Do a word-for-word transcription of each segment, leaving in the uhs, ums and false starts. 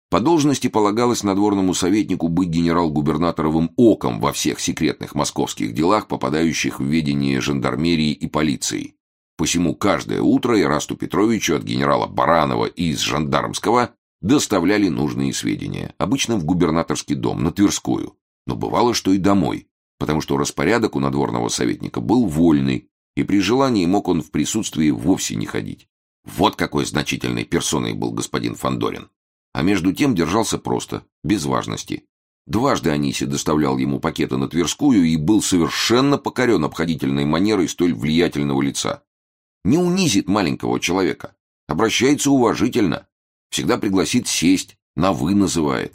По должности полагалось надворному советнику быть генерал-губернаторовым оком во всех секретных московских делах, попадающих в ведение жандармерии и полиции. Посему каждое утро Ирасту Петровичу от генерала Баранова и из жандармского доставляли нужные сведения, обычно в губернаторский дом, на Тверскую, но бывало, что и домой, потому что распорядок у надворного советника был вольный, и при желании мог он в присутствии вовсе не ходить. Вот какой значительной персоной был господин Фандорин. А между тем держался просто, без важности. Дважды Анисий доставлял ему пакеты на Тверскую и был совершенно покорен обходительной манерой столь влиятельного лица. Не унизит маленького человека, обращается уважительно, всегда пригласит сесть, на «вы» называет.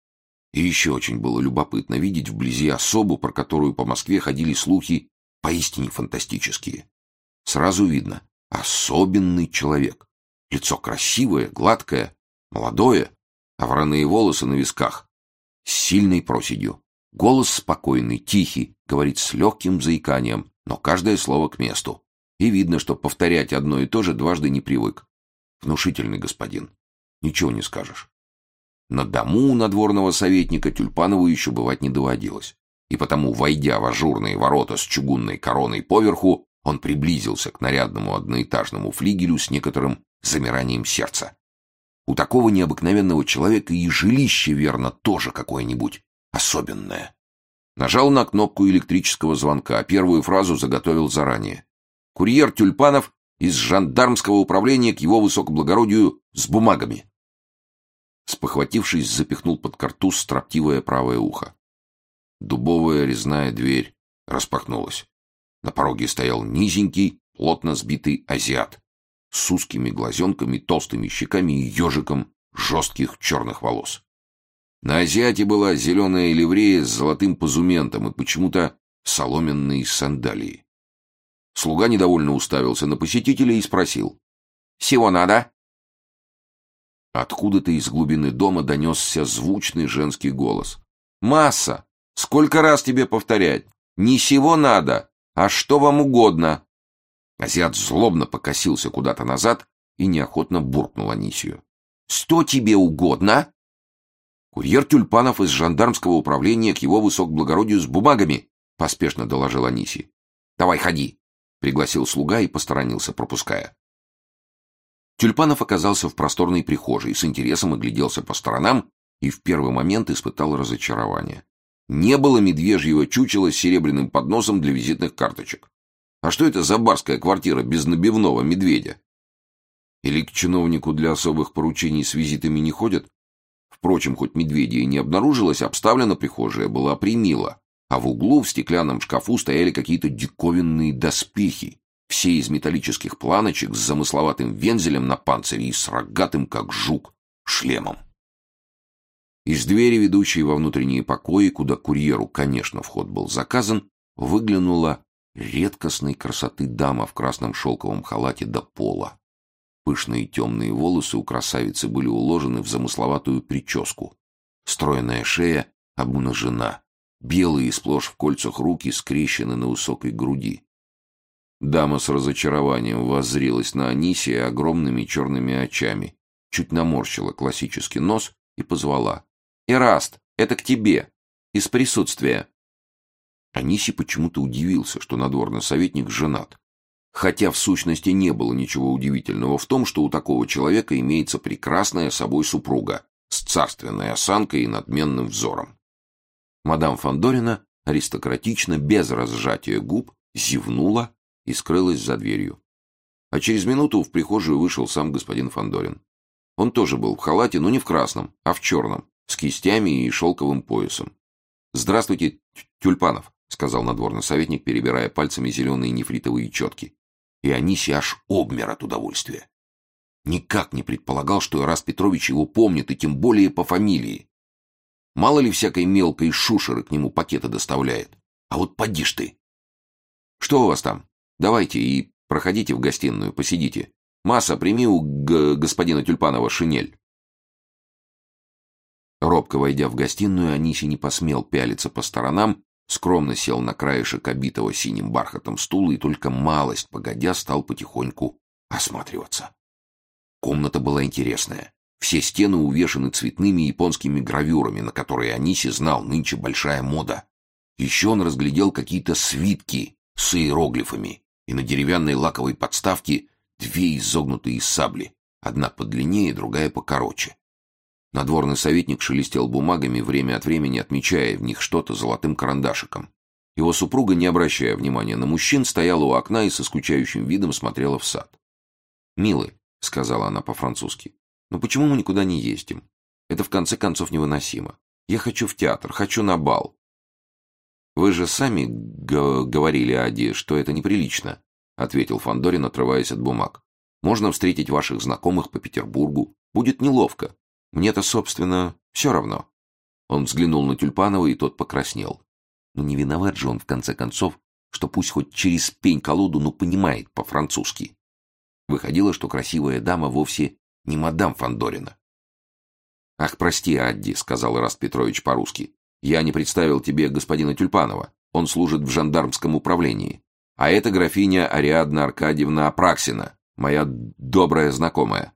И еще очень было любопытно видеть вблизи особу, про которую по Москве ходили слухи поистине фантастические. Сразу видно — особенный человек. Лицо красивое, гладкое, молодое, а вороные волосы на висках, с сильной проседью. Голос спокойный, тихий, говорит с легким заиканием, но каждое слово к месту. И видно, что повторять одно и то же дважды не привык. Внушительный господин. Ничего не скажешь. На дому у надворного советника Тюльпанову еще бывать не доводилось. И потому, войдя в ажурные ворота с чугунной короной поверху, он приблизился к нарядному одноэтажному флигелю с некоторым замиранием сердца. У такого необыкновенного человека и жилище, верно, тоже какое-нибудь особенное. Нажал на кнопку электрического звонка, первую фразу заготовил заранее. Курьер Тюльпанов из жандармского управления к его высокоблагородию с бумагами. Спохватившись, запихнул под картуз строптивое правое ухо. Дубовая резная дверь распахнулась. На пороге стоял низенький, плотно сбитый азиат с узкими глазенками, толстыми щеками и ежиком жестких черных волос. На азиате была зеленая ливрея с золотым позументом и почему-то соломенные сандалии. Слуга недовольно уставился на посетителя и спросил: «Всего надо?» Откуда-то из глубины дома донесся звучный женский голос. «Масса! Сколько раз тебе повторять? Не сего надо, а что вам угодно!» Азиат злобно покосился куда-то назад и неохотно буркнул Анисию: «Что тебе угодно?» «Курьер Тюльпанов из жандармского управления к его высокоблагородию с бумагами», — поспешно доложил Анисий. «Давай, ходи», — пригласил слуга и посторонился, пропуская. Тюльпанов оказался в просторной прихожей, с интересом огляделся по сторонам и в первый момент испытал разочарование. Не было медвежьего чучела с серебряным подносом для визитных карточек. А что это за барская квартира без набивного медведя? Или к чиновнику для особых поручений с визитами не ходят? Впрочем, хоть медведя и не обнаружилось, обставлена прихожая была примила, а в углу в стеклянном шкафу стояли какие-то диковинные доспехи, все из металлических планочек с замысловатым вензелем на панцире и с рогатым, как жук, шлемом. Из двери, ведущей во внутренние покои, куда курьеру, конечно, вход был заказан, выглянула редкостной красоты дама в красном шелковом халате до пола. Пышные темные волосы у красавицы были уложены в замысловатую прическу. Стройная шея обнажена, белые сплошь в кольцах руки скрещены на высокой груди. Дама с разочарованием воззрелась на Анисия огромными черными очами, чуть наморщила классический нос и позвала: «Эраст, это к тебе, из присутствия». Анисий почему-то удивился, что надворный советник женат. Хотя в сущности не было ничего удивительного в том, что у такого человека имеется прекрасная собой супруга с царственной осанкой и надменным взором. Мадам Фандорина аристократично, без разжатия губ, зевнула и скрылась за дверью. А через минуту в прихожую вышел сам господин Фандорин. Он тоже был в халате, но не в красном, а в черном, с кистями и шелковым поясом. «Здравствуйте, Тюльпанов», — сказал надворный советник, перебирая пальцами зеленые нефритовые четки. И Анисий аж обмер от удовольствия. Никак не предполагал, что Эраст Петрович его помнит, и тем более по фамилии. Мало ли всякой мелкой шушеры к нему пакеты доставляет. А вот поди ж ты. «Что у вас там? Давайте и проходите в гостиную, посидите. Масса, прими у г- господина Тюльпанова шинель». Робко войдя в гостиную, Анисий не посмел пялиться по сторонам, скромно сел на краешек обитого синим бархатом стула и только малость погодя стал потихоньку осматриваться. Комната была интересная, Все стены увешаны цветными японскими гравюрами, на которые Аниси знал, нынче большая мода. Еще он разглядел какие-то свитки с иероглифами, и на деревянной лаковой подставке две изогнутые сабли, одна подлиннее, другая покороче. Надворный советник шелестел бумагами, время от времени отмечая в них что-то золотым карандашиком. Его супруга, не обращая внимания на мужчин, стояла у окна и со скучающим видом смотрела в сад. «Милый», — сказала она по-французски, — «но почему мы никуда не ездим? Это в конце концов невыносимо. Я хочу в театр, хочу на бал». «Вы же сами г- говорили Аде, что это неприлично», — ответил Фандорин, отрываясь от бумаг. «Можно встретить ваших знакомых по Петербургу. Будет неловко. Мне-то, собственно, все равно». Он взглянул на Тюльпанова, и тот покраснел. Ну не виноват же он, в конце концов, что пусть хоть через пень-колоду, но понимает по-французски. Выходило, что красивая дама вовсе не мадам Фандорина. «Ах, прости, Адди», — сказал Ираст Петрович по-русски. «Я не представил тебе господина Тюльпанова. Он служит в жандармском управлении. А это графиня Ариадна Аркадьевна Апраксина, моя добрая знакомая».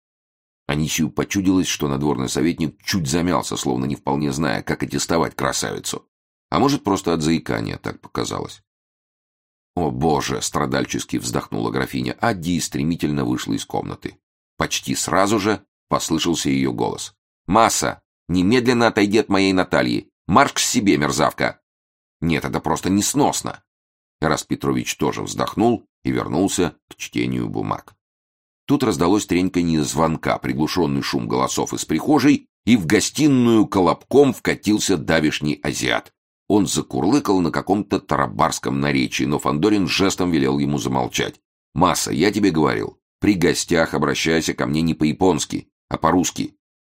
Анисию почудилось, что надворный советник чуть замялся, словно не вполне зная, как аттестовать красавицу. А может, просто от заикания так показалось. «О, Боже!» — страдальчески вздохнула графиня Адди и стремительно вышла из комнаты. Почти сразу же послышался ее голос. «Масса! Немедленно отойди от моей Натальи! Марш к себе, мерзавка!» «Нет, это просто несносно!» Ираст Петрович тоже вздохнул и вернулся к чтению бумаг. Тут раздалось треньканье звонка, приглушенный шум голосов из прихожей, и в гостиную колобком вкатился давишний азиат. Он закурлыкал на каком-то тарабарском наречии, но Фандорин жестом велел ему замолчать. «Масса, я тебе говорил, при гостях обращайся ко мне не по-японски, а по-русски».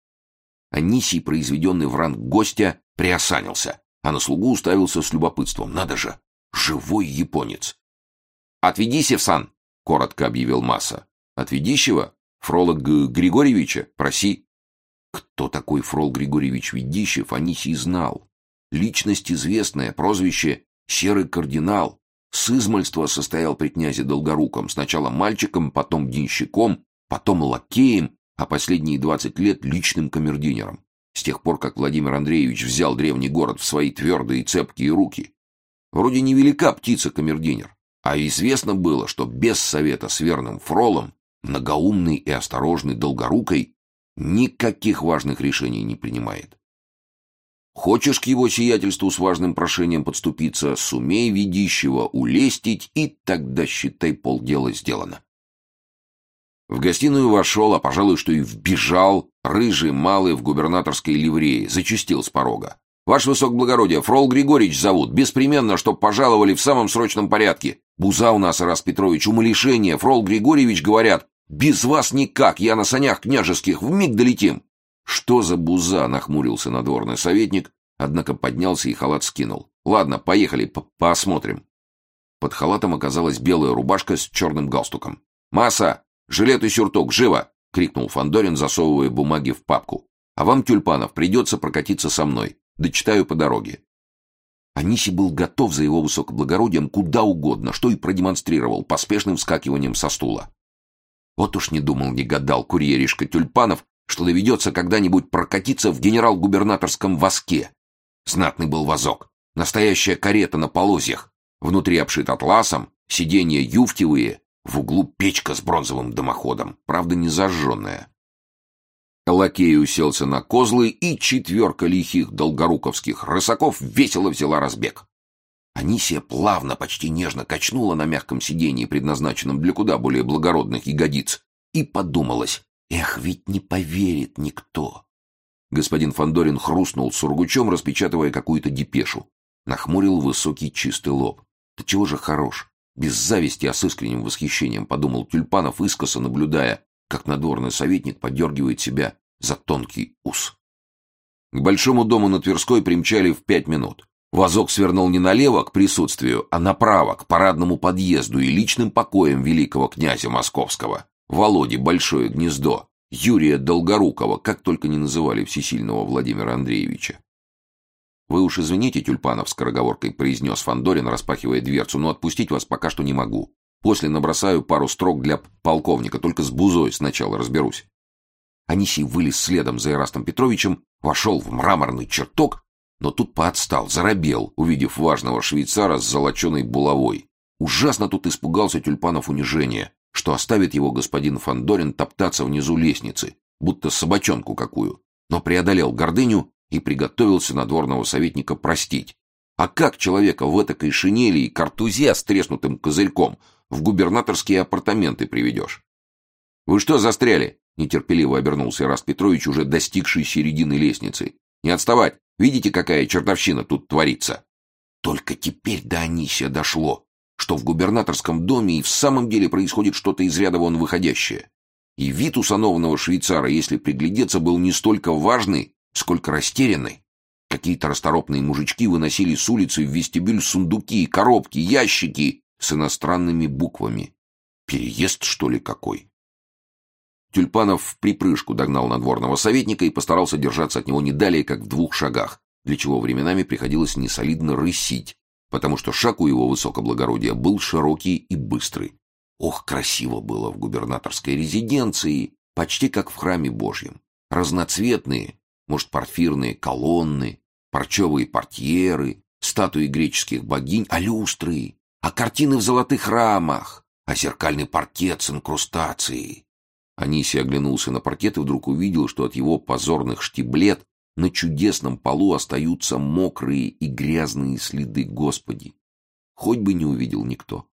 Анисий, произведенный в ранг гостя, приосанился, а на слугу уставился с любопытством. Надо же, живой японец. «Отведи Севсан», — коротко объявил Масса. «Отведищева? Фрола Г- Григорьевича? Проси». Кто такой Фрол Григорьевич Ведищев, Анисий знал. Личность известная, прозвище «Серый кардинал». С измальства состоял при князе Долгоруком, сначала мальчиком, потом денщиком, потом лакеем, а последние двадцать лет личным камердинером. С тех пор, как Владимир Андреевич взял древний город в свои твердые и цепкие руки. Вроде невелика птица-камердинер, а известно было, что без совета с верным Фролом, многоумный и осторожный Долгорукой, никаких важных решений не принимает. Хочешь к его сиятельству с важным прошением подступиться, сумей Ведищева улестить, и тогда, считай, полдела сделано. В гостиную вошел, а, пожалуй, что и вбежал, рыжий малый в губернаторской ливрее, зачастил с порога. «Ваше высокоблагородие, Фрол Григорьевич зовут, беспременно, чтоб пожаловали в самом срочном порядке. Буза у нас, Ираст Петрович, умалишение, Фрол Григорьевич, говорят, без вас никак, я на санях княжеских, вмиг долетим». «Что за буза?» — нахмурился надворный советник, однако поднялся и халат скинул. «Ладно, поехали, посмотрим». Под халатом оказалась белая рубашка с черным галстуком. «Масса! Жилет и сюртук! Живо!» — крикнул Фандорин, засовывая бумаги в папку. «А вам, Тюльпанов, придется прокатиться со мной. Дочитаю по дороге». Аниси был готов за его высокоблагородием куда угодно, что и продемонстрировал поспешным вскакиванием со стула. Вот уж не думал, не гадал курьеришка Тюльпанов, что доведется когда-нибудь прокатиться в генерал-губернаторском воске. Знатный был возок, настоящая карета на полозьях, внутри обшит атласом, сиденья юфтевые, в углу печка с бронзовым дымоходом, правда не зажженная. Лакей уселся на козлы, и четверка лихих долгоруковских рысаков весело взяла разбег. Анисия плавно, почти нежно качнула на мягком сиденье, предназначенном для куда более благородных ягодиц, и подумалось: эх, ведь не поверит никто. Господин Фандорин хрустнул сургучом, распечатывая какую-то депешу. Нахмурил высокий чистый лоб. Да чего же хорош? Без зависти, а с искренним восхищением подумал Тюльпанов, искоса наблюдая, как надворный советник подергивает себя за тонкий ус. К большому дому на Тверской примчали в пять минут. Возок свернул не налево к присутствию, а направо к парадному подъезду и личным покоям великого князя Московского, Володи Большое Гнездо, Юрия Долгорукова, как только не называли всесильного Владимира Андреевича. «Вы уж извините, Тюльпанов», — скороговоркой произнес Фандорин, распахивая дверцу, «но отпустить вас пока что не могу. После набросаю пару строк для полковника, только с бузой сначала разберусь». Анисий вылез следом за Ирастом Петровичем, вошел в мраморный чертог, но тут поотстал, заробел, увидев важного швейцара с золоченой булавой. Ужасно тут испугался Тюльпанов унижения, что оставит его господин Фандорин топтаться внизу лестницы, будто собачонку какую, но преодолел гордыню и приготовился надворного советника простить. А как человека в этакой шинели и картузе с треснутым козырьком в губернаторские апартаменты приведешь? — Вы что застряли? — нетерпеливо обернулся Ираст Петрович, уже достигший середины лестницы. — Не отставать! Видите, какая чертовщина тут творится? Только теперь до Анисия дошло, что в губернаторском доме и в самом деле происходит что-то из ряда вон выходящее. И вид у сановного швейцара, если приглядеться, был не столько важный, сколько растерянный. Какие-то расторопные мужички выносили с улицы в вестибюль сундуки, коробки, ящики с иностранными буквами. Переезд, что ли, какой? Тюльпанов в припрыжку догнал надворного советника и постарался держаться от него не далее, как в двух шагах, для чего временами приходилось несолидно рысить, потому что шаг у его высокоблагородия был широкий и быстрый. Ох, красиво было в губернаторской резиденции, почти как в храме Божьем. Разноцветные, может, порфирные колонны, парчевые портьеры, статуи греческих богинь, а люстры, а картины в золотых рамах, а зеркальный паркет с инкрустацией. Анисий оглянулся на паркет и вдруг увидел, что от его позорных штиблет на чудесном полу остаются мокрые и грязные следы. Господи! Хоть бы не увидел никто.